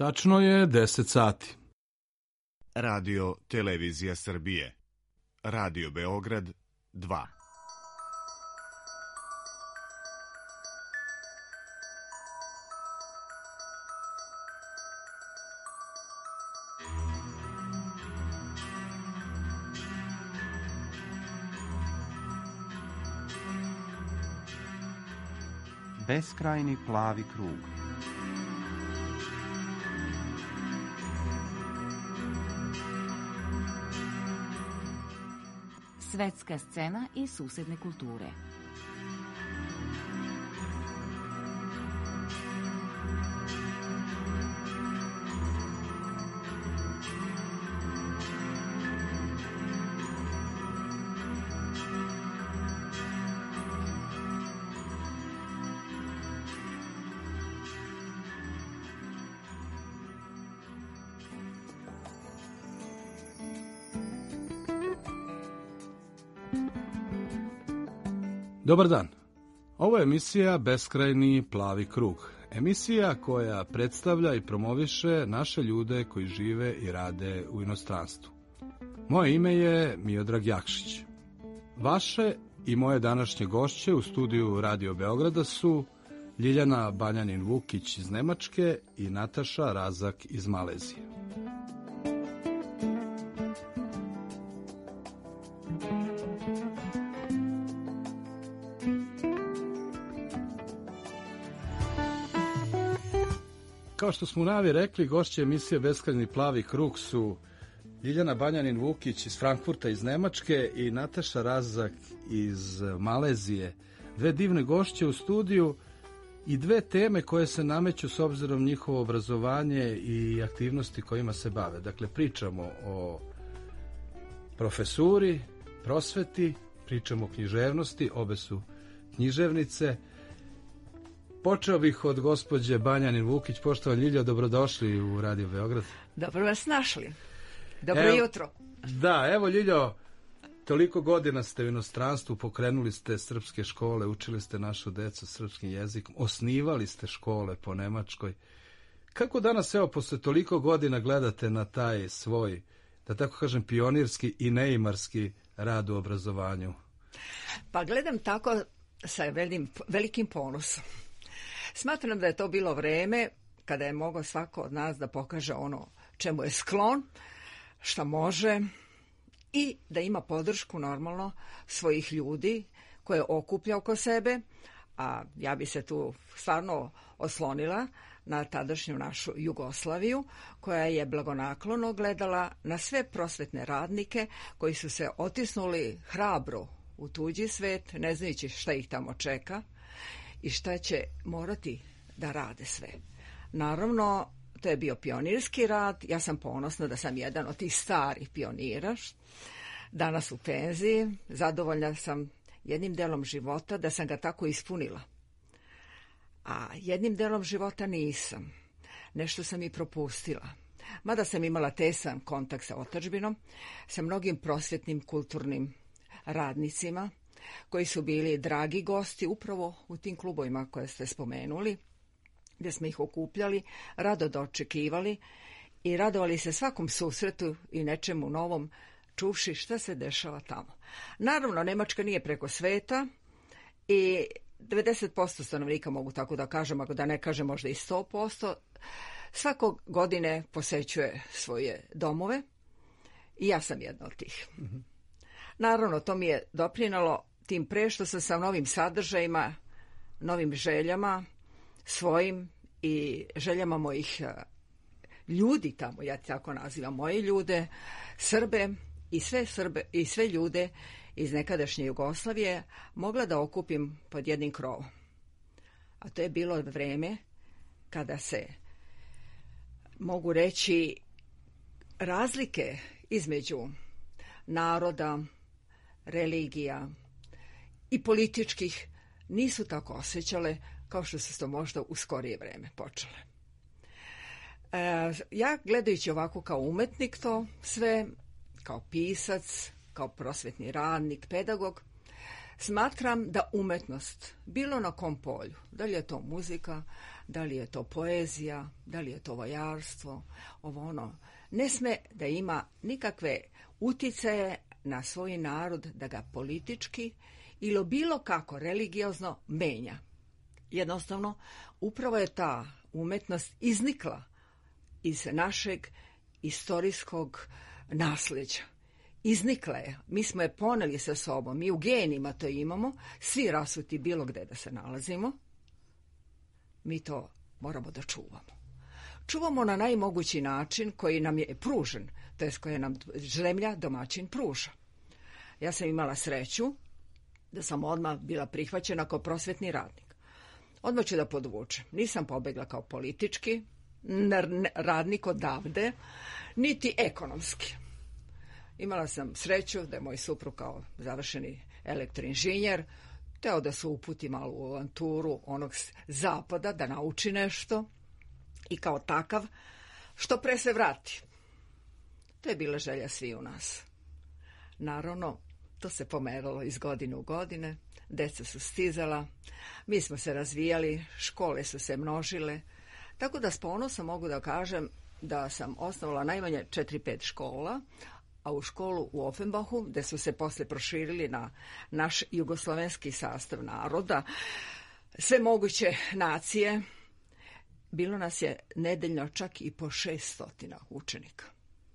Tačno je 10 sati. Radio Televizija Srbije. Radio Beograd 2. Beskrajni plavi krug. Svetska scena i susedne kulture. Dobar dan. Ovo je emisija Beskrajni plavi krug. Emisija koja predstavlja i promoviše naše ljude koji žive i rade u inostranstvu. Moje ime je Miodrag Jakšić. Vaše i moje današnje gošće u studiju Radio Beograda su Ljiljana Banjanin-Vukić iz Nemačke i Nataša Razak iz Malezije. Kao što smo u najavi rekli, gošće emisije Beskrajni plavi krug su Ljiljana Banjanin-Vukić iz Frankfurta iz Nemačke i Nataša Razak iz Malezije. Dve divne gošće u studiju i dve teme koje se nameću s obzirom njihovo obrazovanje i aktivnosti kojima se bave. Dakle, pričamo o profesuri, prosveti, pričamo o književnosti, obe su književnice. Počeo bih od gospođe Banjanin-Vukić. Poštovana Ljiljo, dobrodošli u Radio Beograd. Dobro vas našli. Dobro jutro. Da, evo Ljiljo, toliko godina ste u inostranstvu, pokrenuli ste srpske škole, učili ste našu decu srpskim jezikom, osnivali ste škole po Nemačkoj. Kako danas, evo, posle toliko godina gledate na taj svoj, da tako kažem, pionirski i neimarski rad u obrazovanju? Pa gledam tako sa velikim ponosom. Smatram da je to bilo vreme kada je mogao svako od nas da pokaže ono čemu je sklon, šta može i da ima podršku normalno svojih ljudi koje okuplja oko sebe, a ja bi se tu stvarno oslonila na tadašnju našu Jugoslaviju koja je blagonaklono gledala na sve prosvetne radnike koji su se otisnuli hrabro u tuđi svet, ne znajući šta ih tamo čeka i šta će morati da rade sve. Naravno, to je bio pionirski rad. Ja sam ponosna da sam jedan od tih starih pionira, danas u penziji. Zadovoljna sam jednim delom života da sam ga tako ispunila. A jednim delom života nisam. Nešto sam i propustila. Mada sam imala tesan kontakt sa otadžbinom, sa mnogim prosvetnim kulturnim radnicima, koji su bili dragi gosti upravo u tim klubovima koje ste spomenuli, gdje smo ih okupljali, rado dočekivali i radovali se svakom susretu i nečemu novom, čuvši šta se dešava tamo. Naravno, Nemačka nije preko sveta i 90% stanovnika, mogu tako da kažem, ako da ne kažem možda i 100%, svakog godine posećuje svoje domove i ja sam jedna od tih. Naravno, to mi je doprinalo tim pre što sam sa novim sadržajima, novim željama, svojim i željama mojih ljudi tamo, ja tako nazivam moje ljude, Srbe i sve ljude iz nekadašnje Jugoslavije mogla da okupim pod jednim krovom. A to je bilo vreme kada se, mogu reći, razlike između naroda, religija i političkih nisu tako osjećale kao što su to možda u skorije vreme počele. Ja gledajući ovako kao umetnik to sve, kao pisac, kao prosvetni radnik, pedagog, Smatram da umetnost, bilo na kom polju, da li je to muzika, da li je to poezija, da li je to vajarstvo, ovo ono, ne sme da ima nikakve uticaje na svoj narod, da ga politički ili bilo kako religiozno menja. Jednostavno, upravo je ta umetnost iznikla iz našeg istorijskog nasleđa. Iznikla je. Mi smo je poneli sa sobom. Mi u genima to imamo. Svi rasuti bilo gde da se nalazimo. Mi to moramo da čuvamo. Čuvamo na najmogući način koji nam je pružen, to je koje nam zemlja domaćin pruža. Ja sam imala sreću da sam odmah bila prihvaćena kao prosvetni radnik. Odmah ću da podvučem. Nisam pobegla kao politički radnik odavde, niti ekonomski. Imala sam sreću da je moj suprug kao završeni elektroinženjer teo da se uputi malo u avanturu onog zapada, da nauči nešto i kao takav što pre se vrati. To je bila želja svi u nas. Naravno, to se pomeralo iz godine u godine, deca su stizala, mi smo se razvijali, škole su se množile, tako da s ponosom mogu da kažem da sam osnovala najmanje 4-5 škola, a u školu u Offenbachu, gde su se posle proširili na naš jugoslovenski sastav naroda, sve moguće nacije, bilo nas je nedeljno čak i po 600 učenika.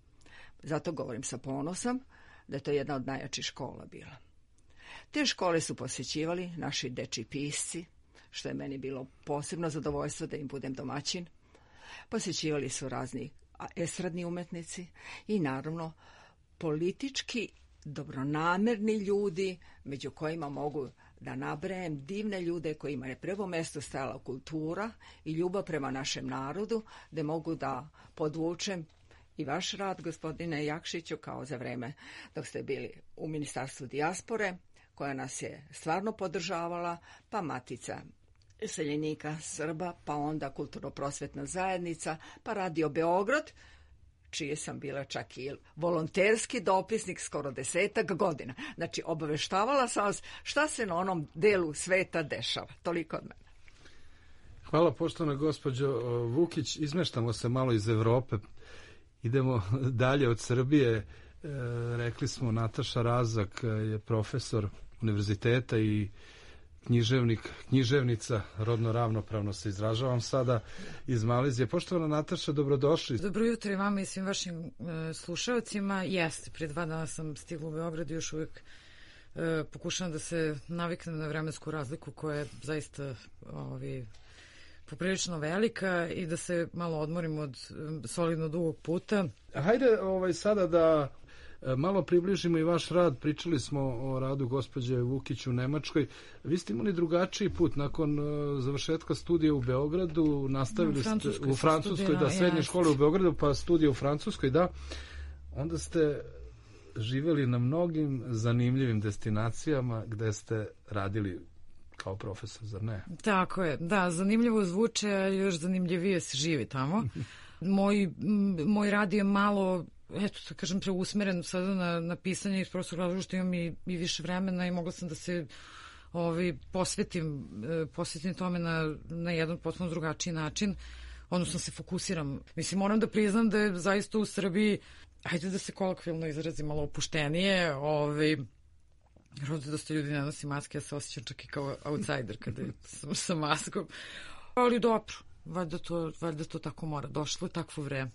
Zato govorim sa ponosom da je to jedna od najjačih škola bila. Te škole su posjećivali naši dečji pisci, što je meni bilo posebno zadovoljstvo da im budem domaćin. Posjećivali su razni estradni umetnici i naravno politički dobronamerni ljudi, među kojima mogu da nabrajem divne ljude kojima je prvo mesto stajala kultura i ljubav prema našem narodu, da mogu da podvučem i vaš rad, gospodine Jakšiću, kao za vreme dok ste bili u Ministarstvu dijaspore, koja nas je stvarno podržavala, pa Matica seljenika Srba, pa onda Kulturno-prosvetna zajednica, pa Radio Beograd, čije sam bila čak i volonterski dopisnik skoro 10 godina. Znači, obaveštavala sam vas šta se na onom delu sveta dešava. Toliko od mene. Hvala, poštovana gospođo Vukić. Izmeštamo se malo iz Evrope. Idemo dalje od Srbije. Rekli smo, Nataša Razak je profesor univerziteta i književnica, rodno ravnopravno se izražavam sada, iz Malezije. Poštovana Nataša, dobrodošli. Dobro jutro i vama i svim vašim slušalcima. Jeste, pre 2 dana sam stigla u Beograd i još uvijek pokušavam da se naviknem na vremensku razliku koja je zaista poprilično velika i da se malo odmorim od solidno dugog puta. Hajde sada da malo približimo i vaš rad. Pričali smo o radu gospođe Vukić u Nemačkoj. Vi ste imali drugačiji put. Nakon završetka studija u Beogradu nastavili ste u Francuskoj, da, srednje škole u Beogradu, pa studije u Francuskoj, da. Onda ste živjeli na mnogim zanimljivim destinacijama gde ste radili kao profesor, zar ne? Tako je, da, zanimljivo zvuče, a još zanimljivije se živi tamo. Moj rad je malo, eto, da kažem, preusmeren sada na pisanje iz prostog razloga što imam i više vremena i mogla sam da se posvetim tome na jedan potpuno drugačiji način, odnosno se fokusiram. Mislim, moram da priznam da je zaista u Srbiji, hajde da se kolokvijalno izrazim, malo opuštenije, dosta ljudi ne nosi maske, ja se osjećam čak i kao outsider kada sam sa maskom, ali dobro, valjda to tako mora, došlo je takvo vreme.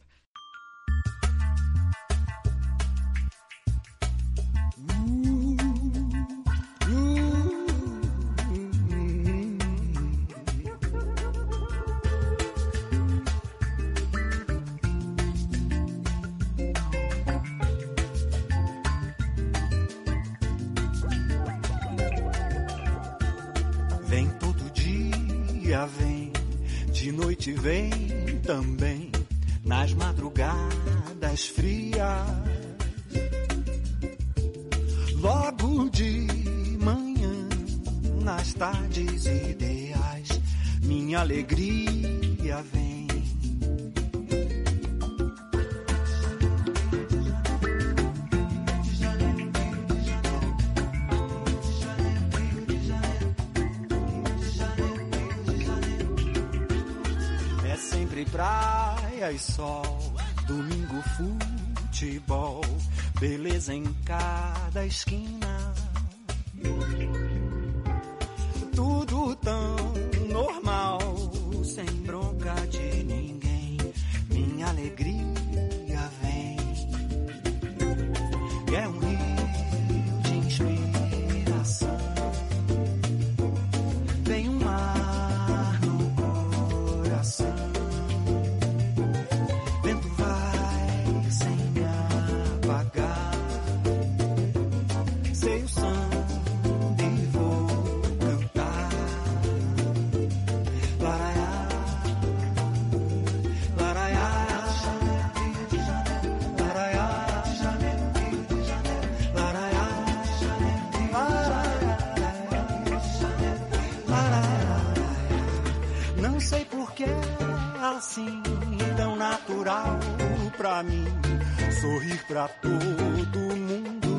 Noite vem também nas madrugadas frias, logo de manhã nas tardes ideais minha alegria vem. praia e sol, domingo futebol, beleza em cada esquina. Tudo tão normal, sem bronca de ninguém. Minha alegria vem. É um rio de inspiração. Tem um mar no coração. Vento vai sem me apagar. Sei o samba e vou cantar. Laraiá, laraiá, laraiá, laraiá. Não sei por que assim tão natural pra mim sorrir pra todo mundo.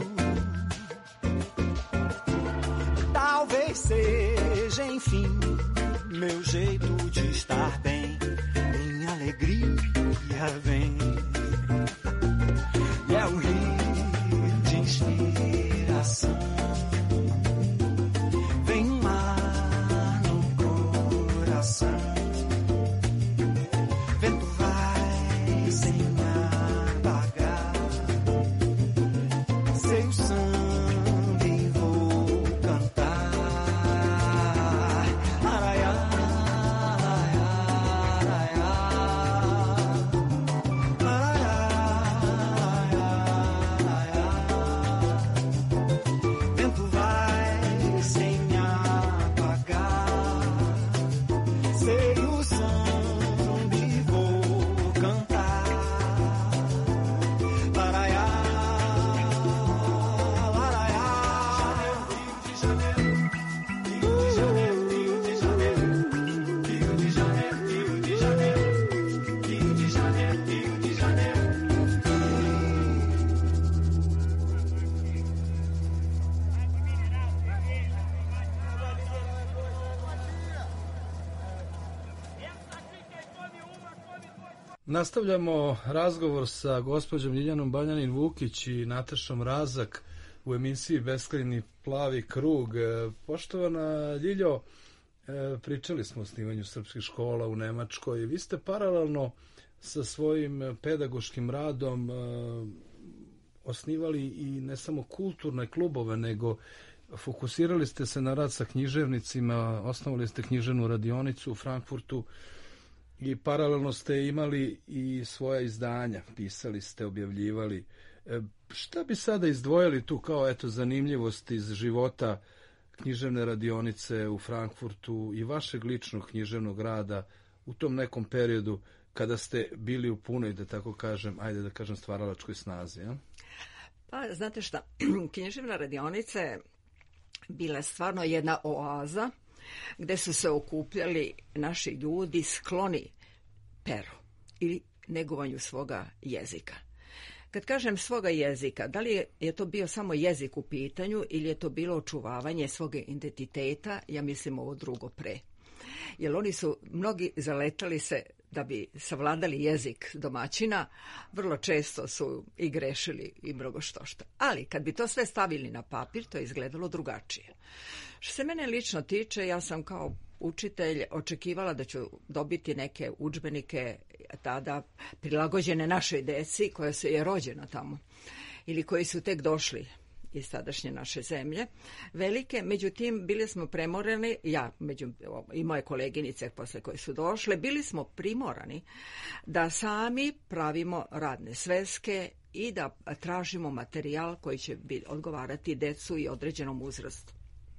Talvez seja, enfim, meu jeito de estar bem. Minha alegria vem. E é um rio de inspiração. Vem um mar no coração. Vento vai sem me apagar. Sei o samba e vou cantar. Araiá, araiá, araiá, vento vai sem me apagar. Sei o samba e vou cantar. Laraiá, laraiá. Rio de Janeiro, Rio de Janeiro, Rio de Janeiro, Rio de Janeiro, Rio de Janeiro, Rio de Janeiro, Rio de Janeiro. Nastavljamo razgovor sa gospođom Ljiljanom Baljanin-Vukić i Natašom Razak u emisiji Beskrajni plavi krug. Poštovana Ljiljo, pričali smo o osnivanju srpskih škola u Nemačkoj. Vi ste paralelno sa svojim pedagoškim radom osnivali i ne samo kulturne klubove, nego fokusirali ste se na rad sa književnicima, osnovali ste književnu radionicu u Frankfurtu i paralelno ste imali i svoja izdanja, pisali ste, objavljivali. Šta bi sada izdvojili tu kao eto zanimljivost iz života književne radionice u Frankfurtu i vašeg ličnog književnog rada u tom nekom periodu kada ste bili u punoj, da tako kažem, ajde da kažem, stvaralačkoj snazi? Ja? Pa, znate šta, književna radionica je bila stvarno jedna oaza gde su se okupljali naši ljudi skloni peru ili negovanju svoga jezika. Kad kažem svoga jezika, da li je to bio samo jezik u pitanju ili je to bilo očuvavanje svog identiteta, ja mislim ovo drugo pre. Jer oni su mnogi zaletali se da bi savladali jezik domaćina, vrlo često su i grešili i mnogo štošta. Ali kad bi to sve stavili na papir, to je izgledalo drugačije. Što se mene lično tiče, ja sam kao učitelj očekivala da ću dobiti neke udžbenike tada prilagođene našoj deci koja su je rođena tamo ili koji su tek došli iz tadašnje naše zemlje, velike, međutim bili smo premorani, ja i moje koleginice posle koje su došle, bili smo primorani da sami pravimo radne sveske i da tražimo materijal koji će odgovarati decu i određenom uzrastu.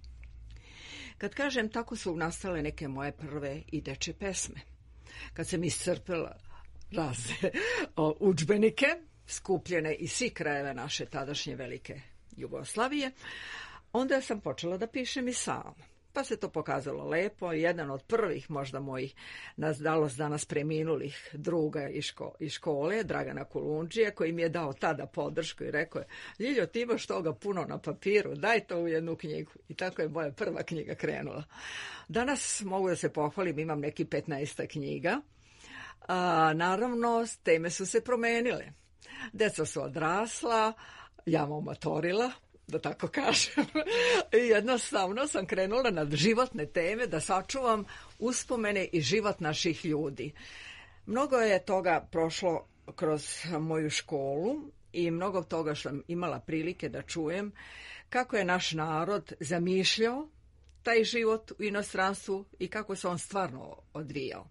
Kad kažem, tako su nastale neke moje prve i dečje pesme. Kad sam iscrpila razne udžbenike, skupljene iz svih krajeva naše tadašnje velike Jugoslavije, onda sam počela da pišem i sama. Pa se to pokazalo lepo. Jedan od prvih možda mojih danas preminulih druga iz škole, Dragana Kulundžija, koji mi je dao tada podršku i rekao je: Ljiljo, ti imaš toga puno na papiru, daj to u jednu knjigu. I tako je moja prva knjiga krenula. Danas mogu da se pohvalim, imam neki 15 knjiga, Naravno, teme su se promenile. Deca su odrasla, ja motorila, da tako kažem. I jednostavno sam krenula na životne teme da sačuvam uspomene i život naših ljudi. Mnogo je toga prošlo kroz moju školu i mnogo toga što sam imala prilike da čujem kako je naš narod zamišljao taj život u inostranstvu i kako se on stvarno odvijao.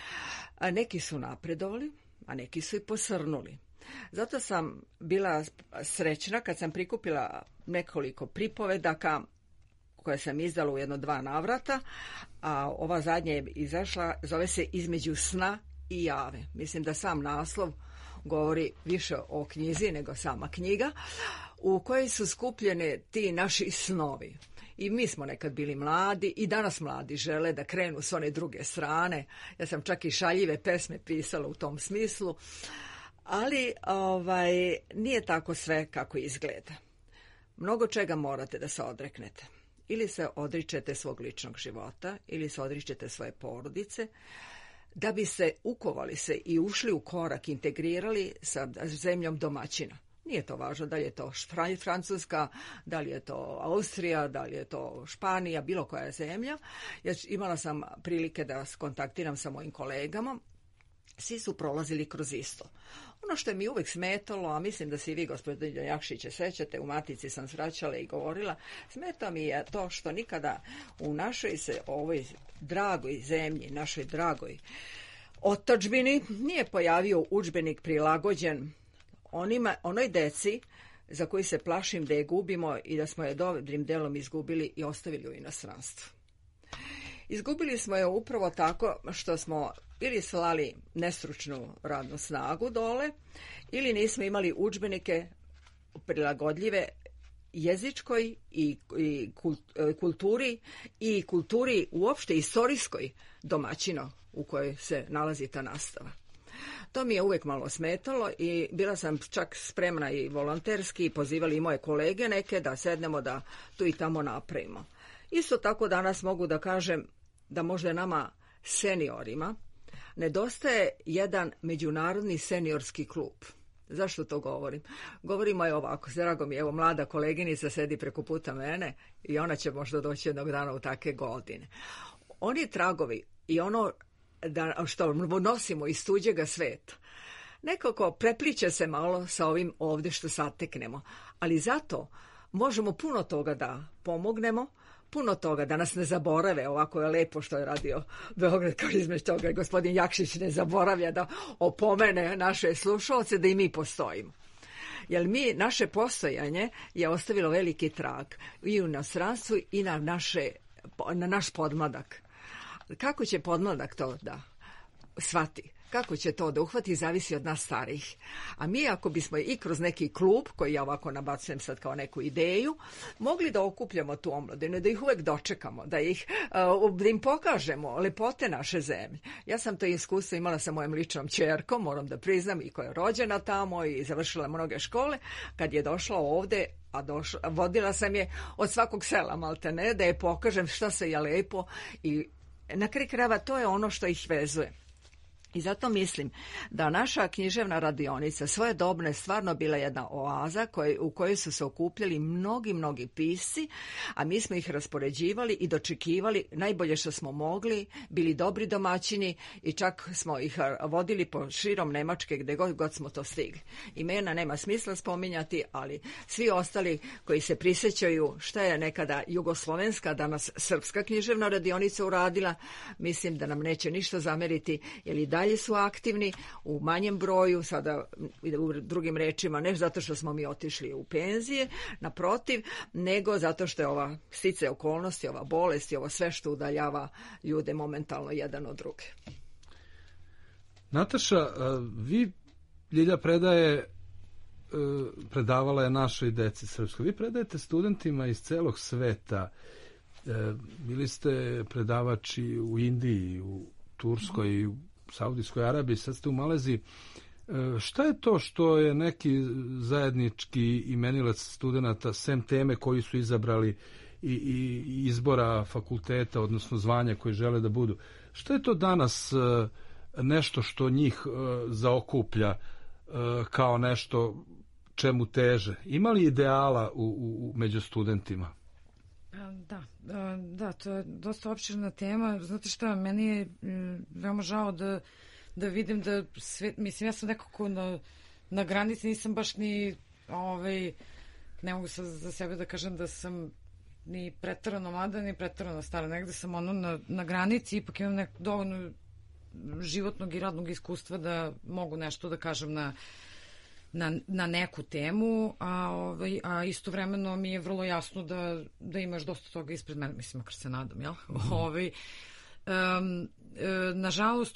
A neki su napredovali, a neki su i posrnuli. Zato sam bila srećna kad sam prikupila nekoliko pripovedaka koje sam izdala u 1-2 navrata, a ova zadnja je izašla, zove se Između sna i jave. Mislim da sam naslov govori više o knjizi nego sama knjiga, u kojoj su skupljene ti naši snovi. I mi smo nekad bili mladi i danas mladi žele da krenu s one druge strane. Ja sam čak i šaljive pesme pisala u tom smislu, ali nije tako sve kako izgleda. Mnogo čega morate da se odreknete. Ili se odričete svog ličnog života, ili se odričete svoje porodice, da bi se ukovali se i ušli u korak, integrirali sa zemljom domaćina. Nije to važno da li je to Francuska, da li je to Austrija, da li je to Španija, bilo koja zemlja. Ja imala sam prilike da kontaktiram sa mojim kolegama. Svi su prolazili kroz isto. Ono što je mi uvek smetalo, a mislim da se i vi, gospodine Jakšiće, sećate, u Matici sam svraćala i govorila, smeta mi je to što nikada u našoj ovoj dragoj zemlji, našoj dragoj otadžbini, nije pojavio udžbenik prilagođen onoj deci za koji se plašim da je gubimo i da smo je dobrim delom izgubili i ostavili u inostranstvu. Izgubili smo je upravo tako što smo ili slali nestručnu radnu snagu dole, ili nismo imali udžbenike prilagodljive jezičkoj i kulturi uopšte istorijskoj domaćino u kojoj se nalazi ta nastava. To mi je uvek malo smetalo i bila sam čak spremna i volonterski, pozivali i moje kolege neke da sednemo da tu i tamo napravimo. Isto tako danas mogu da kažem da možda nama seniorima nedostaje jedan međunarodni seniorski klub. Zašto to govorim? Govorimo je ovako, drago mi je, evo mlada koleginica sedi preko puta mene i ona će možda doći jednog dana u take godine. Oni tragovi i ono što nosimo iz tuđega sveta, nekako prepliče se malo sa ovim ovde što sateknemo, ali zato možemo puno toga da pomognemo, puno toga, da nas ne zaborave, ovako je lepo što je radio Beograd, kao između toga gospodin Jakšić ne zaboravlja da opomene naše slušalce da i mi postojimo. Jer naše postojanje je ostavilo veliki trag i u inostranstvu i na naš podmladak. Kako će podmladak to da shvati? Kako će to da uhvati, zavisi od nas starijih. A mi ako bismo i kroz neki klub, koji ja ovako nabacujem sad kao neku ideju, mogli da okupljamo tu omladinu, da ih uvek dočekamo, da im pokažemo lepote naše zemlje. Ja sam to iskustvo imala sa mojom ličnom ćerkom, moram da priznam, i koja je rođena tamo i završila mnoge škole, kad je došla ovde, vodila sam je od svakog sela maltene, da je pokažem šta se je lepo i na kraju krajeva to je ono što ih vezuje. I zato mislim da naša književna radionica svojedobno je stvarno bila jedna oaza u kojoj su se okupljali mnogi pisci, a mi smo ih raspoređivali i dočekivali najbolje što smo mogli, bili dobri domaćini i čak smo ih vodili po širom Nemačke gde god smo to stigli. Imena nema smisla spominjati, ali svi ostali koji se prisjećaju šta je nekada jugoslovenska, danas srpska književna radionica uradila, mislim da nam neće ništa zameriti, jer i dalje su aktivni u manjem broju, sada u drugim rečima, ne zato što smo mi otišli u penzije, naprotiv, nego zato što je ova sticaja okolnosti, ova bolest i ovo sve što udaljava ljude momentalno jedan od druge. Nataša, vi, Ljilja predavala je našoj deci srpskoj. Vi predajete studentima iz celog sveta. Bili ste predavači u Indiji, u Turskoj, u Saudijskoj Arabiji, sad ste u Maleziji. Šta je to što je neki zajednički imenilac studenta, sem teme koji su izabrali i izbora fakulteta, odnosno zvanja koje žele da budu? Šta je to danas nešto što njih zaokuplja kao nešto čemu teže? Ima li ideala među studentima? Da, to je dosta opširna tema. Znate šta, meni je veoma žao da vidim da sve, mislim, ja sam nekako na granici, nisam baš ni ne mogu za sebe da kažem da sam ni preterano mlada, ni preterano stara, negde sam na granici, ipak imam dovoljno životnog i radnog iskustva da mogu nešto da kažem na neku temu, a istovremeno mi je vrlo jasno da imaš dosta toga ispred mene, mislim, makar se nadam, jel? Nažalost,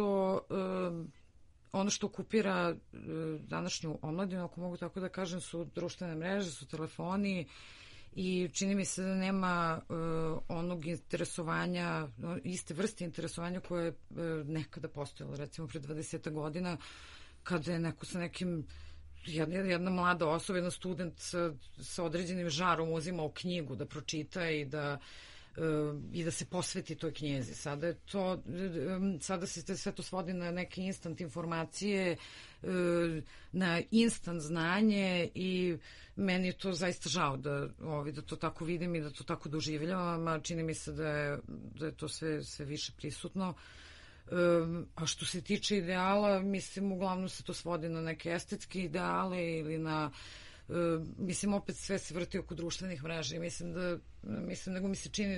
ono što okupira današnju omladinu, ako mogu tako da kažem, su društvene mreže, su telefoni, i čini mi se da nema onog interesovanja, iste vrste interesovanja koje je nekada postojalo, recimo pre 20 godina, kada je neko sa nekim, jedna mlada osoba, jedan student sa određenim žarom uzimao knjigu da pročita i da se posveti toj knjezi. Sada se sve to svodi na neke instant informacije, na instant znanje, i meni je to zaista žao da to tako vidim i da to tako doživljavam, a čini mi se da je to sve više prisutno. A što se tiče ideala, mislim, uglavnom se to svodi na neke estetske ideale ili mislim, opet sve se vrti oko društvenih mreža i nego mi se čini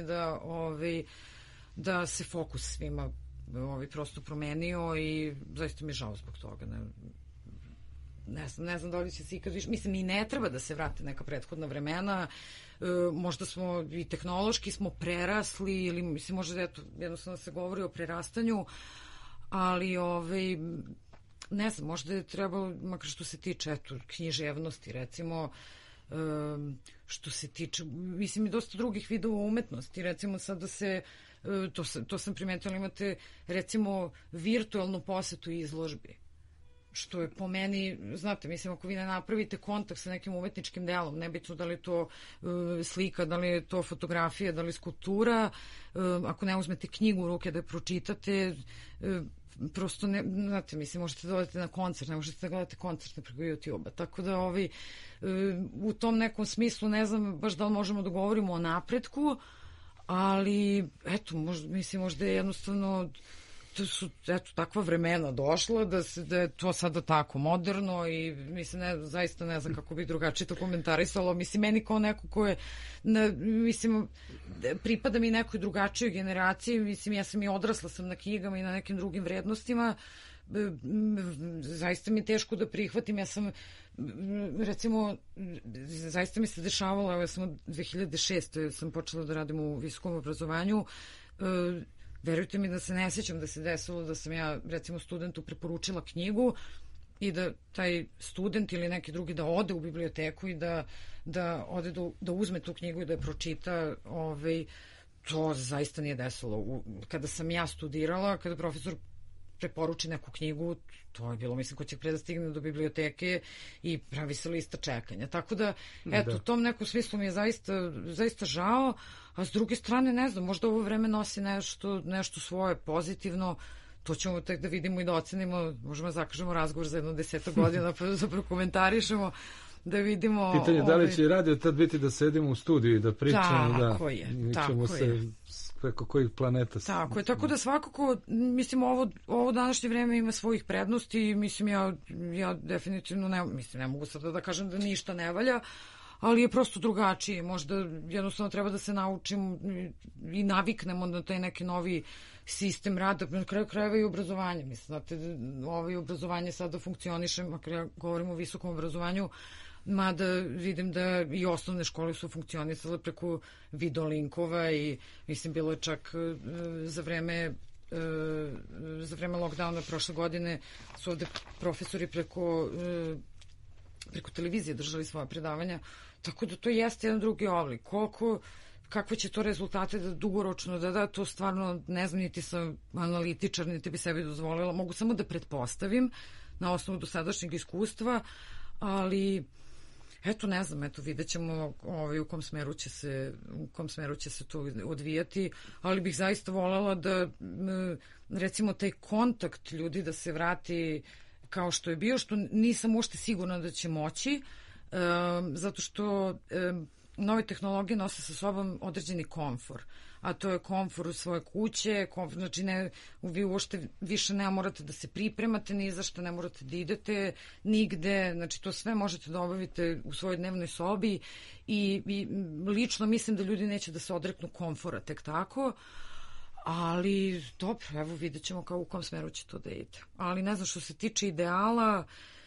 da se fokus svima prosto promenio i zaista mi je žao zbog toga. Ne znam da li će se ikad više, mislim, i ne treba da se vrate neka prethodna vremena, možda smo i tehnološki smo prerasli, ili mislim, možda jednostavno se govori o prerastanju, ali ne znam, možda je trebalo, makar što se tiče književnosti, recimo, što se tiče, mislim, i dosta drugih vidova umetnosti, recimo sad da se, to sam primetila, imate recimo virtualnu posetu izložbi, što je po meni, znate, mislim, ako vi ne napravite kontakt sa nekim umetničkim delom, nebitno da li je to slika, da li je to fotografija, da li je skulptura, ako ne uzmete knjigu u ruke da je pročitate, prosto ne, znate, mislim, možete da odete na koncert, ne možete da gledate koncerte preko YouTube-a, tako da u tom nekom smislu ne znam baš da li možemo da govorimo o napretku, ali eto, možda je jednostavno su takva vremena došla da je to sada tako moderno i mislim, zaista ne znam kako bi drugačije to komentarisalo. Mislim, meni kao neko ko je, mislim, pripada mi nekoj drugačijoj generaciji, mislim, ja sam i odrasla sam na knjigama i na nekim drugim vrednostima, zaista mi je teško da prihvatim, ja sam, recimo, zaista mi se dešavalo, evo ja sam od 2006. sam počela da radim u visokom obrazovanju, verujte mi da se ne sjećam da se desilo da sam ja, recimo, studentu preporučila knjigu i da taj student ili neki drugi da ode u biblioteku i da ode da uzme tu knjigu i da je pročita, to zaista nije desilo. Kada sam ja studirala, kada profesor preporuči neku knjigu, to je bilo, mislim, ko će pre da stigne do biblioteke i pravi se lista čekanja. Tako da, eto, u tom nekom smislu mi je zaista žao, a s druge strane, ne znam, možda ovo vreme nosi nešto svoje pozitivno, to ćemo tek da vidimo i da ocenimo, možemo da zakažemo razgovor za 10 godina, pa da prokomentarišemo, da vidimo... Pitanje da li će radio tad biti da sedimo u studiju i da pričamo, tako je. Preko kojih planeta se... Tako je, tako da svakako, mislim, ovo današnje vreme ima svojih prednosti i mislim, ja definitivno ne mogu sad da kažem da ništa ne valja, ali je prosto drugačije. Možda jednostavno treba da se naučimo i naviknemo na taj neki novi sistem rada, na kraju krajeva i obrazovanje. Mislim, znate, obrazovanje sada funkcioniše, makar ja govorim o visokom obrazovanju, mada vidim da i osnovne škole su funkcionisale preko videolinkova i mislim bilo je čak za vreme lockdowna prošle godine su ovde profesori preko televizije držali svoje predavanja, tako da to jeste jedan drugi oblik. Kakve će to rezultate da dugoročno da, to stvarno ne znam, niti sam analitičar, niti bi sebi dozvolila, mogu samo da pretpostavim na osnovu dosadašnjeg iskustva, ali Eto, ne znam, vidjet ćemo u kom smeru će se to odvijati, ali bih zaista voljela da, recimo, taj kontakt ljudi da se vrati kao što je bio, što nisam uopšte sigurna da će moći, zato što nove tehnologije nose sa sobom određeni komfor, a to je komfor u svoje kuće, znači vi uopšte više ne morate da se pripremate ni za što, ne morate da idete nigde, znači to sve možete da obavite u svojoj dnevnoj sobi i lično mislim da ljudi neće da se odreknu komfora tek tako, ali dobro, evo vidjet ćemo u kom smeru će to da ide. Ali ne znam, što se tiče ideala,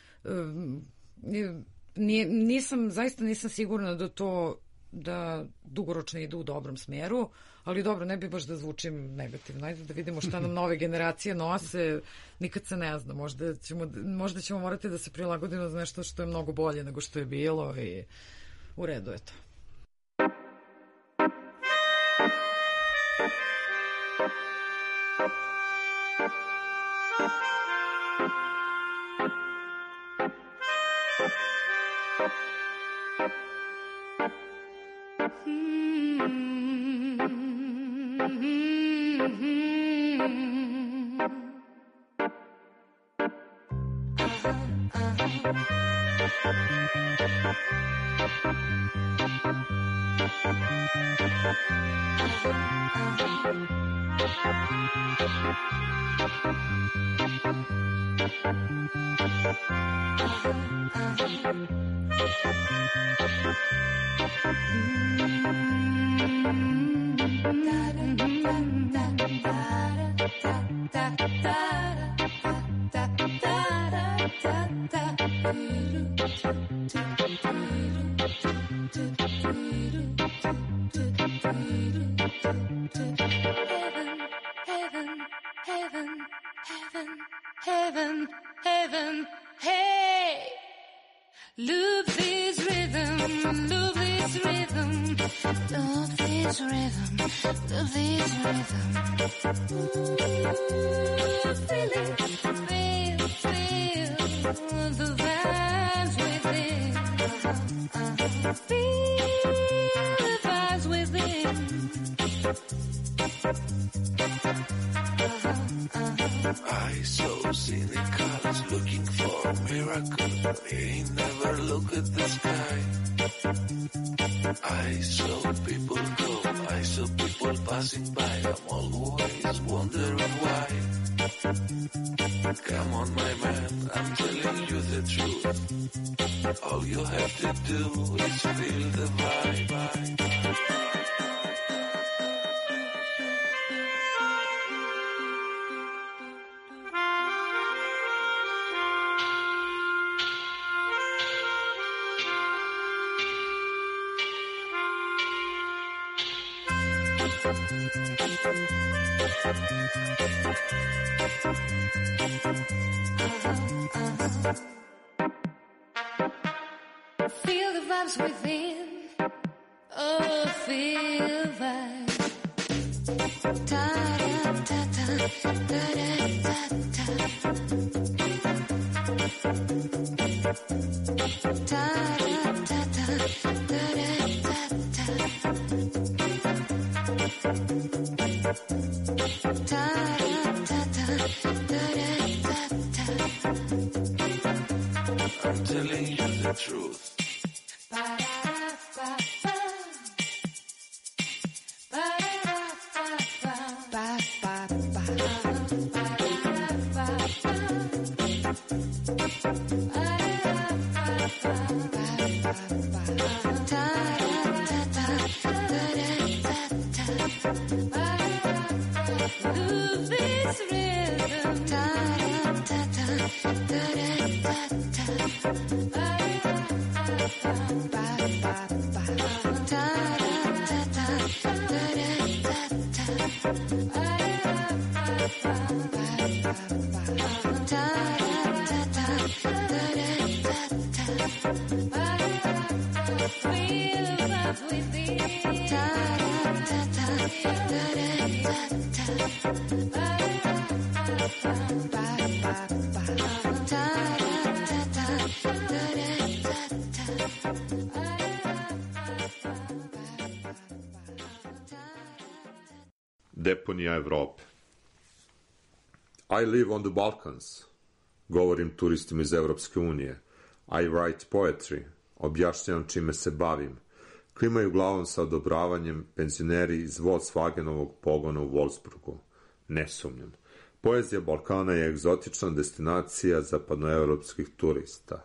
zaista nisam sigurna da dugoročno ide u dobrom smeru, ali dobro, ne bi baš da zvučim negativno. Ajde da vidimo šta nam nove generacije nose, nikad se ne zna. Možda ćemo morati da se prilagodimo za nešto što je mnogo bolje nego što je bilo i u redu je to. Feel the vibes within. Oh, feel vibes. Ta da ta ta da da ta ta. Ta da ta ta da da ta ta. Ta da ta ta da da ta ta. I'm telling you the truth. deponija Evrope. I live on the Balkans, govorim turistima iz Evropske unije. I write poetry, objašnjavam čime se bavim. Klimaju glavom sa odobravanjem penzioneri iz Volkswagenovog pogona u Wolfsburgu. Ne sumnjam. Poezija Balkana je egzotična destinacija zapadnoevropskih turista.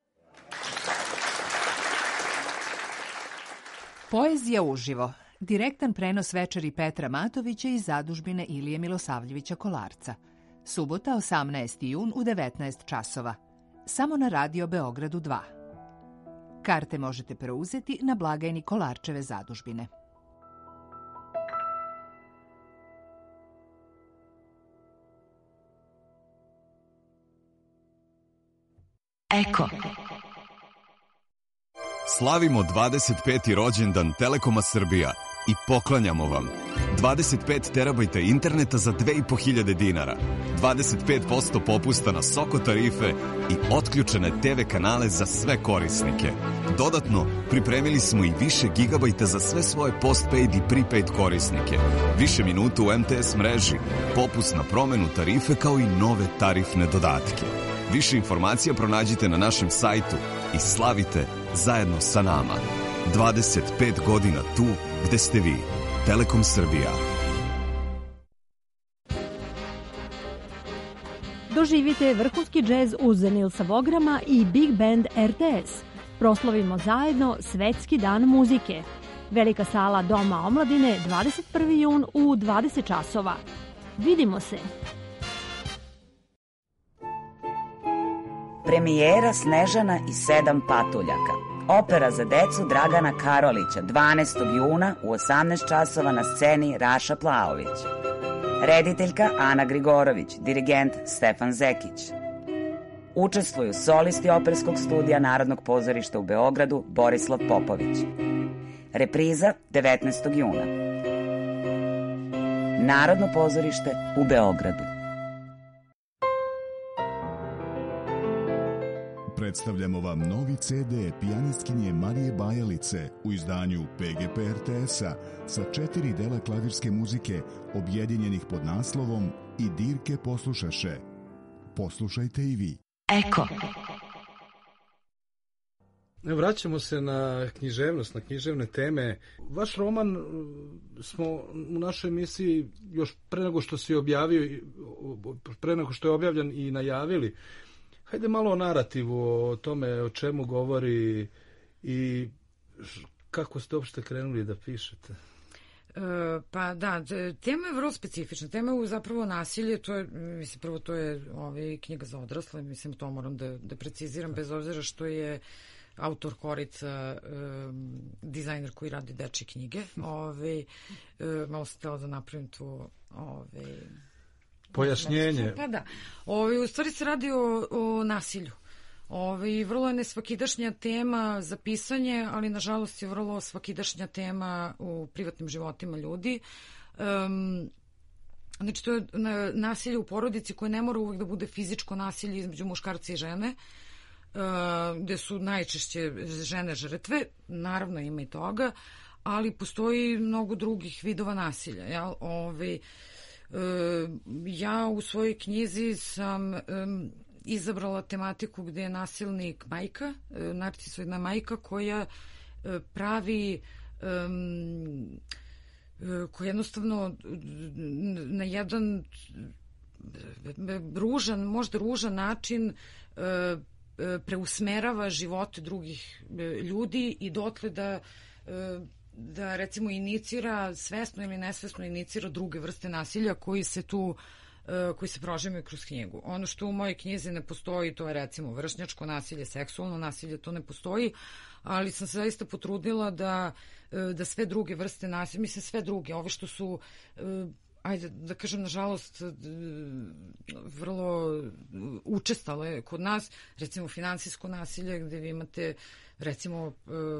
Poezija uživo. Direktan prenos večeri Petra Matovića iz zadužbine Ilije Milosavljevića Kolarca. Subota, 18. jun u 19 časova. Samo na Radio Beogradu 2. Karte možete preuzeti na blagajni Kolarčeve zadužbine. Eko. Slavimo 25. rođendan Telekoma Srbija i poklanjamo vam 25 terabajta interneta za 2.500 dinara, 25% popusta na Soko tarife i otključene TV kanale za sve korisnike. Dodatno, pripremili smo i više gigabajta za sve svoje postpaid i prepaid korisnike, više minuta u MTS mreži, popust na promenu tarife kao i nove tarifne dodatke. Više informacija pronađite na našem sajtu i slavite zajedno sa nama. 25 godina tu gde ste vi. Telekom Srbija. Doživite vrhunski džez uz Nilsa Vograma i Big Band RTS. Proslavimo zajedno Svetski dan muzike. Velika sala Doma omladine, 21. jun u 20 časova. Vidimo se! Premijera Snežana i 7 patuljaka. Opera za decu Dragana Karolića 12. juna u 18 časova na sceni Raša Plaović. Rediteljka Ana Grigorović, dirigent Stefan Zekić. Učestvuju solisti Operskog studija Narodnog pozorišta u Beogradu Borislav Popović. Repriza 19. juna. Narodno pozorište u Beogradu. Predstavljamo vam novi CD pijanistkinje Marije Bajalice u izdanju PGP RTS-a sa 4 dela klavirske muzike objedinjenih pod naslovom I dirke poslušaše. Poslušajte i vi. Eko. Vraćamo se na književnost, na književne teme. Vaš roman smo u našoj emisiji još pre nego što se objavio, pre nego što je objavljen i najavili. Hajde malo o narativu, o tome o čemu govori i kako ste uopšte krenuli da pišete. Pa da, tema je vrlo specifična. Tema je zapravo nasilje, to je, mislim, prvo to je knjiga za odrasle, mislim, to moram da preciziram, bez obzira što je autor Korica, dizajner koji radi dečje knjige. Malo sam htjela da napravim tu pojašnjenje. Pa da. U stvari se radi o nasilju. Vrlo je nesvakidašnja tema za pisanje, ali nažalost je vrlo svakidašnja tema u privatnim životima ljudi. Znači, to je nasilje u porodici koje ne mora uvek da bude fizičko nasilje između muškarca i žene, gde su najčešće žene žrtve, naravno ima i toga, ali postoji mnogo drugih vidova nasilja. Ja u svojoj knjizi sam izabrala tematiku gde je nasilnik majka, narcisoidna majka koja pravi, koja jednostavno na jedan ružan, možda ružan način preusmerava živote drugih ljudi i dotle da recimo inicira, svesno ili nesvesno inicira druge vrste nasilja koji se prožimaju kroz knjigu. Ono što u mojoj knjizi ne postoji, to je recimo vršnjačko nasilje, seksualno nasilje, to ne postoji, ali sam se zaista potrudila da sve druge vrste nasilja, mislim sve druge, ove što su, ajde da kažem, nažalost vrlo učestale kod nas, recimo finansijsko nasilje, gde vi imate recimo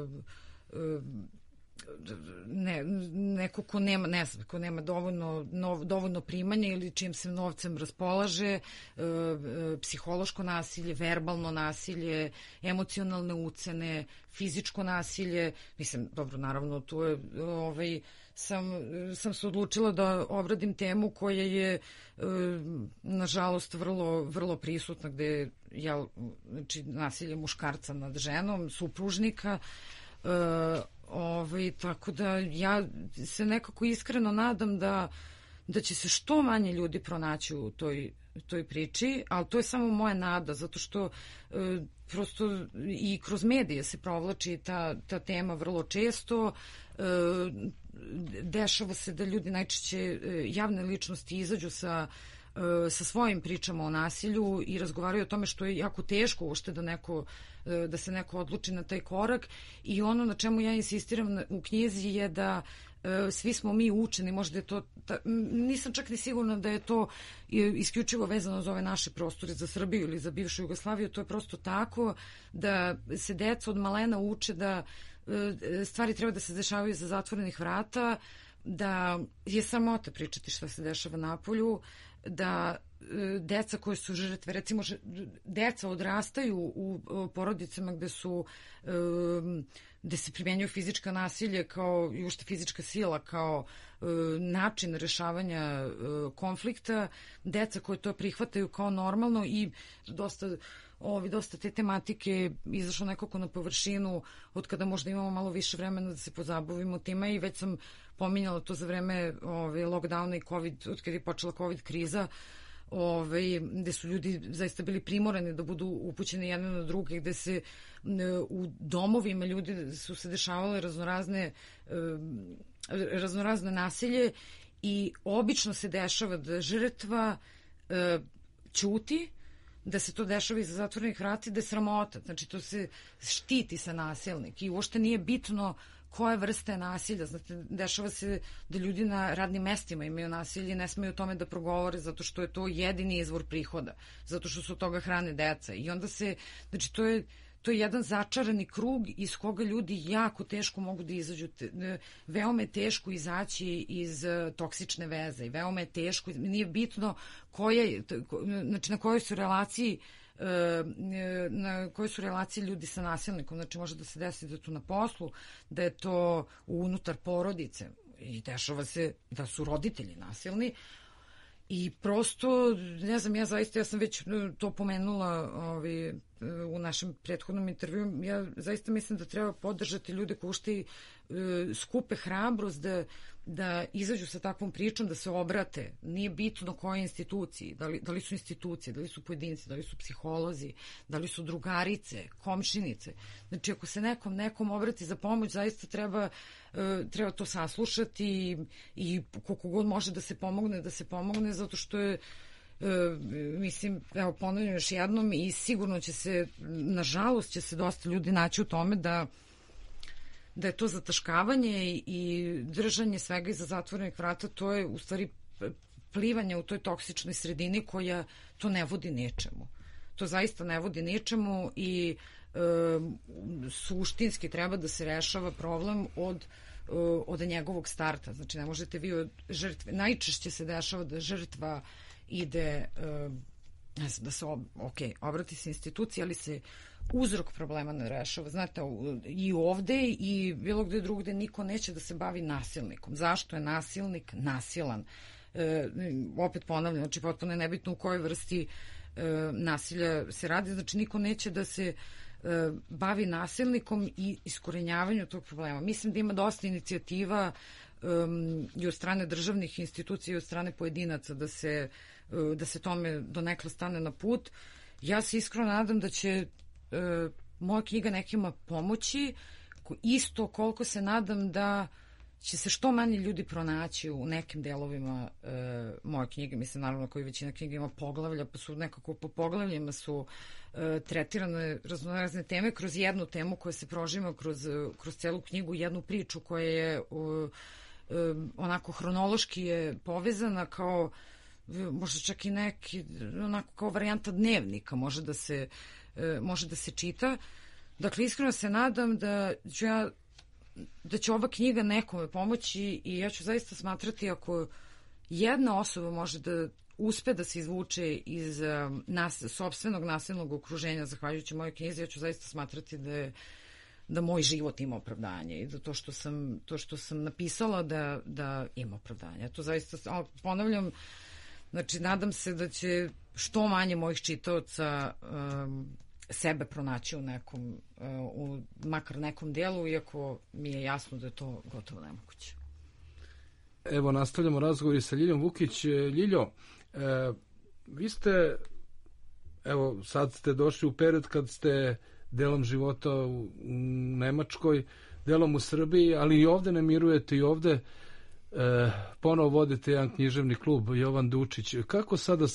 neko ko nema, ne znam, ko nema dovoljno primanja ili čim se novcem raspolaže, psihološko nasilje, verbalno nasilje, emocionalne ucene, fizičko nasilje, mislim, dobro, naravno, tu je sam se odlučila da obradim temu koja je nažalost vrlo prisutna, gde je znači, nasilje muškarca nad ženom, supružnika. Tako da ja se nekako iskreno nadam da će se što manje ljudi pronaći u toj priči, ali to je samo moja nada, zato što prosto i kroz medije se provlači ta tema vrlo često. Dešava se da ljudi najčešće javne ličnosti izađu sa svojim pričama o nasilju i razgovaraju o tome što je jako teško uopšte da se neko odluči na taj korak, i ono na čemu ja insistiram u knjizi je da svi smo mi učeni, možda je to, nisam čak ni sigurna da je to isključivo vezano za ove naše prostore, za Srbiju ili za bivšu Jugoslaviju, to je prosto tako da se deca od malena uče da stvari treba da se dešavaju iza zatvorenih vrata, da je sramota pričati šta se dešava napolju, da deca koje su žrtve, recimo deca odrastaju u porodicama gde se primjenjuje fizičko nasilje kao i uopšte fizička sila kao način rešavanja konflikta, deca koje to prihvataju kao normalno i dosta te tematike izašlo nekako na površinu od kada možda imamo malo više vremena da se pozabavimo time, i već sam pominjala to za vreme lockdowna i COVID, od kada je počela COVID kriza, gde su ljudi zaista bili primorani da budu upućeni jedne na druge, gde se u domovima ljudi su se dešavale raznorazne nasilje, i obično se dešava da žrtva ćuti, da se to dešava iza zatvorenih vrata, da je sramota, znači to se štiti sa nasilnik i uopšte nije bitno koje vrste nasilja. Znate, dešava se da ljudi na radnim mestima imaju nasilje i ne smeju o tome da progovore zato što je to jedini izvor prihoda, zato što su od toga hrane deca, i onda se, znači to je jedan začarani krug iz koga ljudi jako teško mogu da izađu. Veoma je teško izaći iz toksične veze i veoma je teško, nije bitno znači na kojoj su relaciji ljudi sa nasilnikom. Znači može da se desi da je to na poslu, da je to unutar porodice, i dešava se da su roditelji nasilni. I prosto, ne znam, ja sam već to pomenula u našem prethodnom intervju, ja zaista mislim da treba podržati ljude koji skupe hrabrost da izađu sa takvom pričom, da se obrate. Nije bitno koje instituciji, da li su institucije, da li su pojedinci, da li su psiholozi, da li su drugarice, komšinice. Znači, ako se nekom obrati za pomoć, zaista treba to saslušati i koliko god može da se pomogne, zato što je mislim, evo ponavljam još jednom, i sigurno nažalost će se dosta ljudi naći u tome da je to zataškavanje i držanje svega iza zatvorenih vrata, to je u stvari plivanje u toj toksičnoj sredini koja to ne vodi ničemu. To zaista ne vodi ničemu i suštinski treba da se rešava problem od njegovog starta. Znači, ne možete vi od žrtve, najčešće se dešava da žrtva ide, ne znam, da se obrati se instituciji, ali se uzrok problema ne rešava. Znate, i ovde i bilo gde drugde niko neće da se bavi nasilnikom. Zašto je nasilnik nasilan? Opet ponavljam, znači potpuno je nebitno u kojoj vrsti nasilja se radi, znači niko neće da se bavi nasilnikom i iskorenjavanju tog problema. Mislim da ima dosta inicijativa i od strane državnih institucija i od strane pojedinaca da se tome donekle stane na put. Ja se iskreno nadam da će moja knjiga nekima pomoći, isto koliko se nadam da će se što manje ljudi pronaći u nekim delovima moje knjige. Mislim, naravno, koji većina knjiga ima poglavlja, pa su nekako po poglavljima su tretirane raznorazne teme kroz jednu temu koja se prožima kroz celu knjigu, jednu priču koja je onako hronološki je povezana kao možda čak i neki onako kao varijanta dnevnika može da se čita. Dakle, iskreno se nadam da će ova knjiga nekome pomoći i ja ću zaista smatrati ako jedna osoba može da uspe da se izvuče iz sopstvenog nasilnog okruženja zahvaljujući mojoj knjizi, ja ću zaista smatrati da moj život ima opravdanje i da to što sam napisala da ima opravdanje. To zaista, ponavljam, znači nadam se da će što manje mojih čitaoca sebe pronaći u nekom, makar nekom delu, iako mi je jasno da je to gotovo nemoguće. Evo, nastavljamo razgovor i sa Ljiljom Vukić. Ljiljo, vi ste, evo, sad ste došli u period kad ste delom života u Nemačkoj, delom u Srbiji, ali i ovde ne mirujete i ovde ponovo vodite jedan književni klub, Jovan Dučić. Kako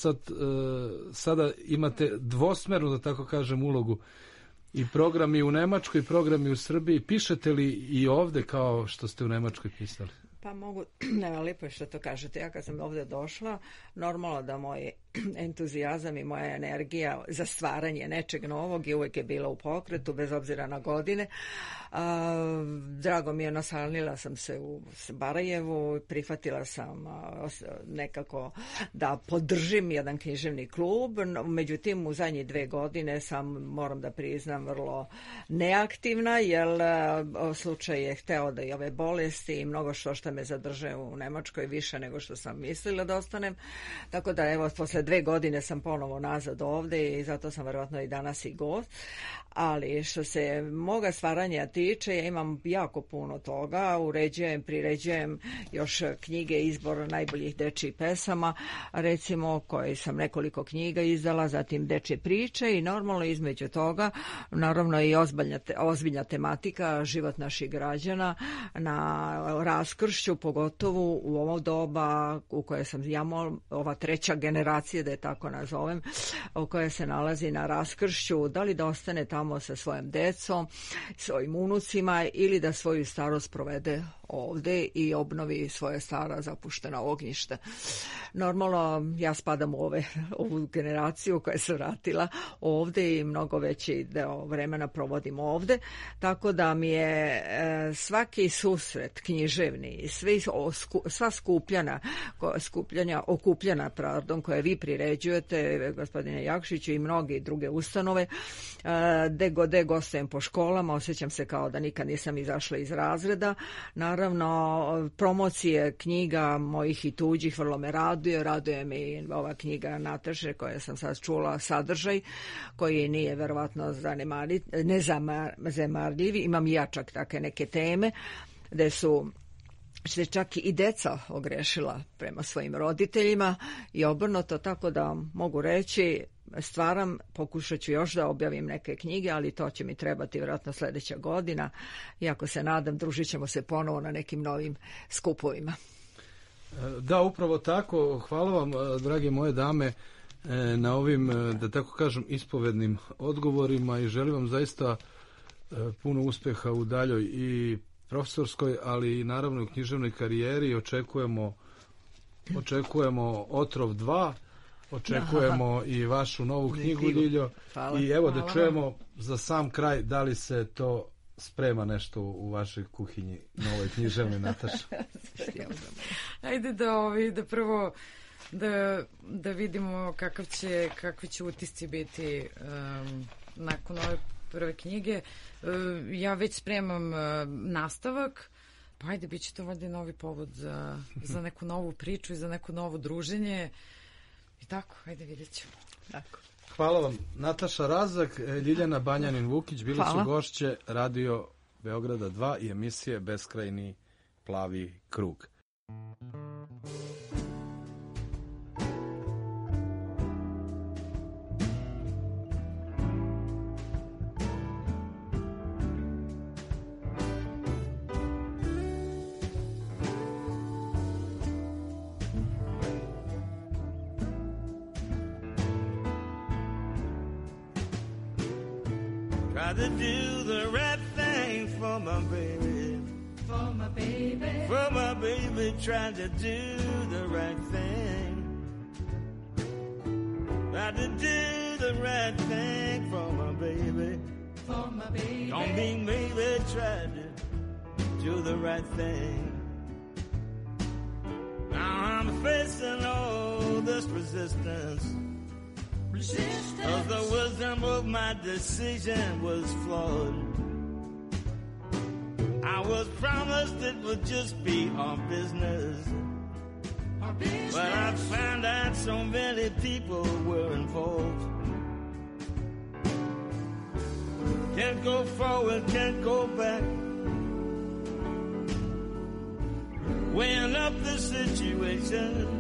sada imate dvosmernu, da tako kažem, ulogu, i programi u Nemačkoj i programi u Srbiji? Pišete li i ovde kao što ste u Nemačkoj pisali? Pa mogu, nema lijepo što to kažete. Ja kad sam ovdje došla, normalno da moj entuzijazam i moja energija za stvaranje nečeg novog i uvijek je bila u pokretu, bez obzira na godine. Drago mi je, nastanila sam se u Barajevu, prihvatila sam nekako da podržim jedan književni klub, međutim u zadnje 2 godine sam, moram da priznam, vrlo neaktivna, jer slučaj je hteo da i ove bolesti i mnogo što me zadrže u Nemačkoj više nego što sam mislila da ostanem, tako da evo posle 2 godine sam ponovo nazad ovde i zato sam verovatno i danas i gost. Ali što se moga stvaranja tiče, ja imam jako puno toga, uređujem, priređujem još knjige, izbor najboljih dečjih pesama, recimo, koje sam nekoliko knjiga izdala, zatim dečje priče i normalno između toga, naravno i ozbiljna tematika, život naših građana na raskršću, pogotovo u ovo doba u koje sam ova 3. generacija, da je tako nazovem, u kojoj se nalazi na raskršću, da li da ostane tamo sa svojim decom, svojim unucima ili da svoju starost provede ovde i obnovi svoje stara zapuštena ognjišta. Normalno, ja spadam u ovu generaciju koja se vratila ovde i mnogo veći deo vremena provodim ovde, tako da mi je svaki susret književni, sva okupljanja koje vi priređujete, gospodine Jakšiću, i mnogi druge ustanove, gde gostujem po školama, osjećam se kao da nikad nisam izašla iz razreda. Naravno, promocije knjiga mojih i tuđih vrlo me raduje mi ova knjiga Nataše koja sam sad čula, sadržaj koji nije verovatno nezanemarljiv. Imam ja čak take neke teme gde su se čak i deca ogrešila prema svojim roditeljima i obrnuto, tako da mogu reći, stvaram, pokušat ću još da objavim neke knjige, ali to će mi trebati vjerojatno sljedeća godina. Iako se nadam, družit ćemo se ponovo na nekim novim skupovima. Da, upravo tako. Hvala vam, drage moje dame, na ovim, da tako kažem, ispovednim odgovorima i želim vam zaista puno uspeha u daljoj i profesorskoj, ali i naravno u književnoj karijeri. Očekujemo Otrov 2, očekujemo i vašu novu knjigu, Ljiljo. I evo da čujemo za sam kraj, da li se to sprema nešto u vašoj kuhinji, novoj književnoj, Nataša? Ajde da prvo da vidimo kakvi će utisci biti nakon ove prve knjige. Ja već spremam nastavak, pa ajde, bit će to valjda novi povod za neku novu priču i za neko novo druženje. I tako, ajde, vidjet ćemo. Tako. Hvala vam. Nataša Razak, Ljiljana Banjanin-Vukić bili su gošće Radio Beograda 2 i emisije Beskrajni plavi krug. Try to do the right thing for my baby. For my baby. For my baby, try to do the right thing. Try to do the right thing for my baby. For my baby. Don't be maybe, try to do the right thing. Now I'm facing all this resistance. Cause the wisdom of my decision was flawed. I was promised it would just be our business. But I found out so many people were involved. Can't go forward, can't go back. Weighing up the situation.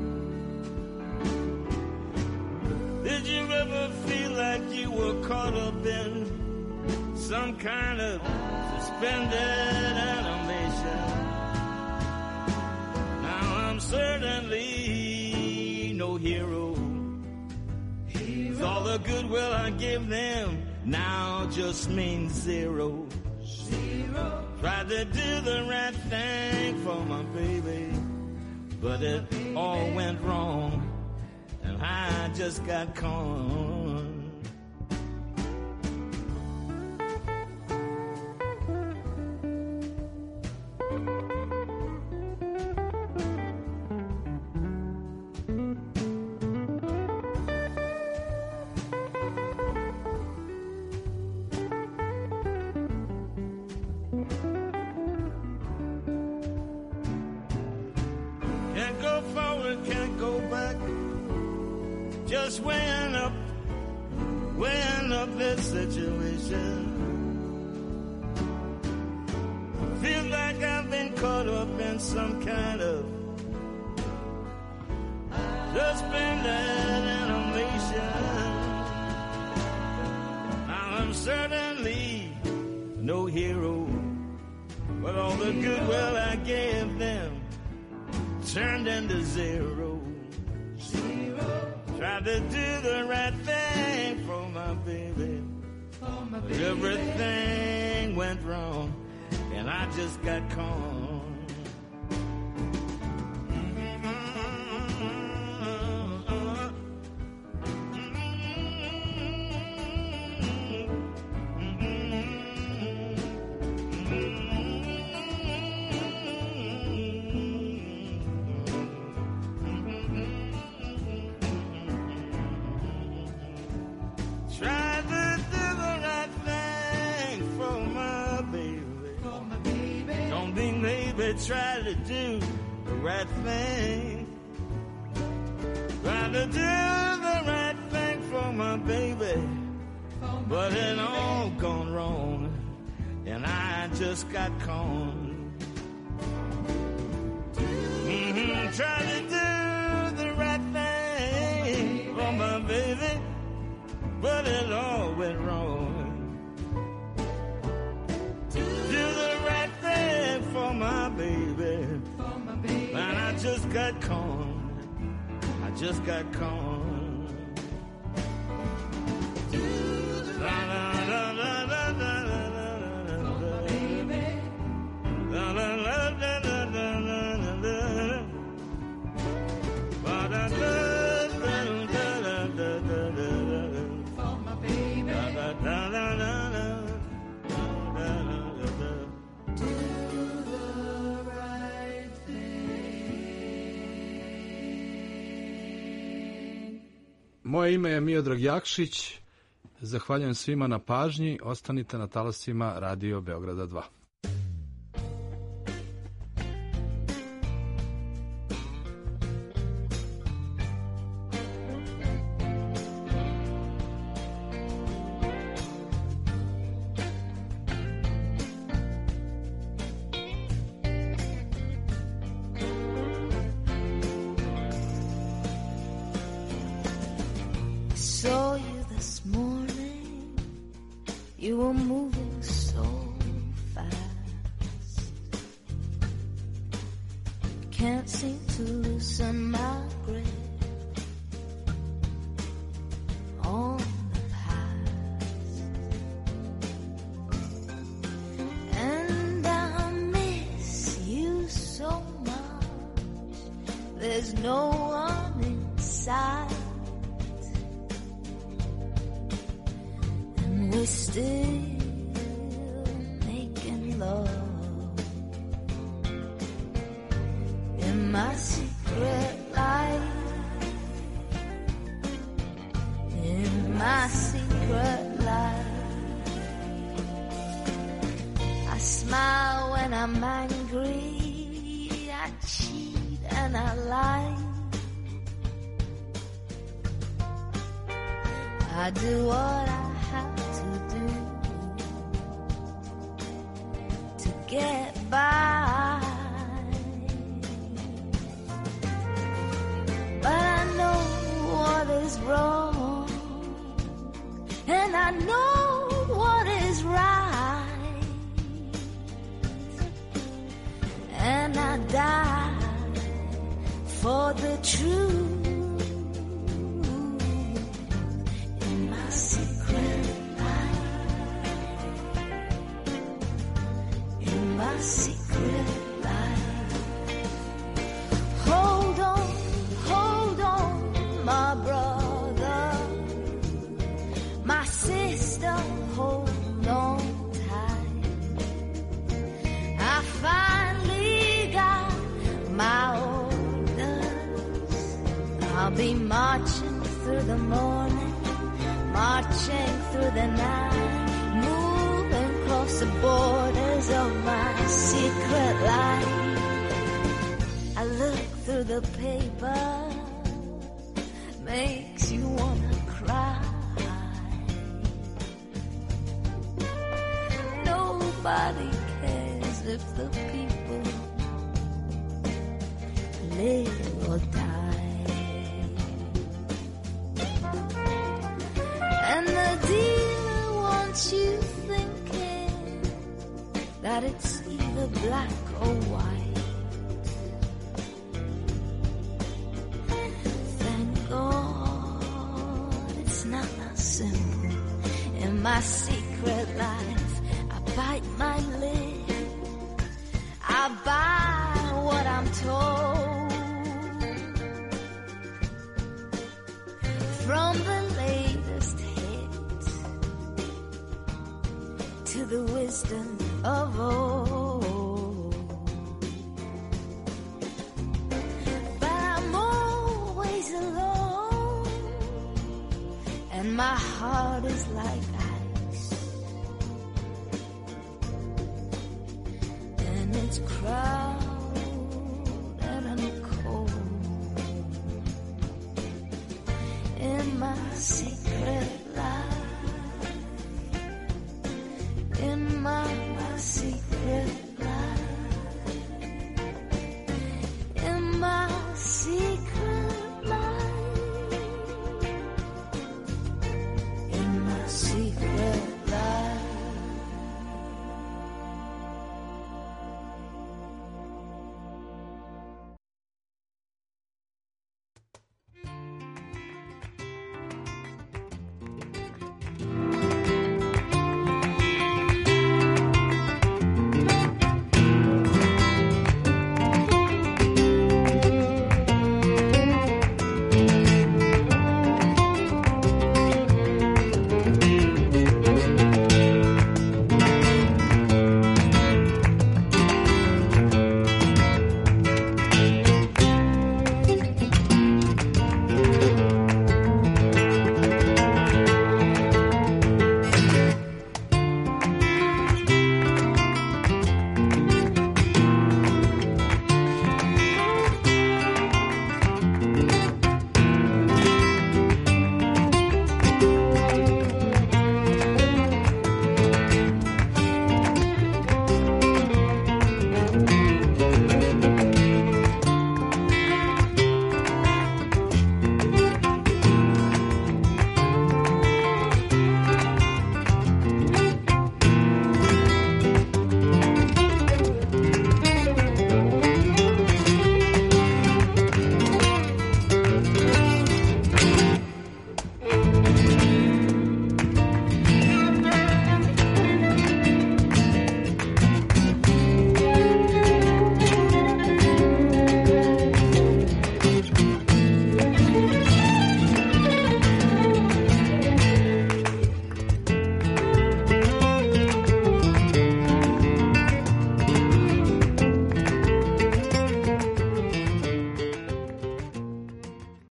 Did you ever feel like you were caught up in some kind of suspended animation? Now I'm certainly no hero. All the goodwill I give them now just means zero. Tried to do the right thing for my baby, but it all went wrong, and I just got caught. Can't go forward, can't go back. Just weighing up this situation. Feel like I've been caught up in some kind of suspended animation. Now I'm certainly no hero, but all the goodwill I gave them turned into zero. Tried to do the right thing for my baby, but everything went wrong, and I just got caught. Tried to do the right thing for my baby. Don't be maybe, try to do the right thing. Try to do the right thing for my baby, but it all gone wrong, and I just got caught. Try to do the right thing for my baby, but it all went wrong. Do the right thing for my baby, and I just got caught. I just got caught. La la la la la la la la la baby. La la la la la la la la. Ba da da da da da da da. Moje ime je Miodrag Jakšić. Zahvaljujem svima na pažnji. Ostanite na talasima Radio Beograda 2. Saw you this morning. You were moving so fast. Can't seem to loosen my grip on the past. And I miss you so much. There's no one inside. We're still making love in my secret life, in my secret life. I smile when I'm angry, I cheat and I lie. I do what I have to do to get by. But I know what is wrong, and I know what is right, and I die for the truth. In my secret life, in my secret life. Hold on, my brother, my sister, hold on tight. I finally got my orders. I'll be marching through the morning, marching through the night, moving across the borders of my secret life. I look through the paper, makes you wanna cry. Nobody cares if the people live or die. And the dealer wants you thinking that it's either black or white. Thank God it's not that simple. In my secret life, I bite my lip, I buy what I'm told from the latest hit to the wisdom of old. But I'm always alone, and my heart is like ice, and it's crowded and cold. In my secret life, in my secret life.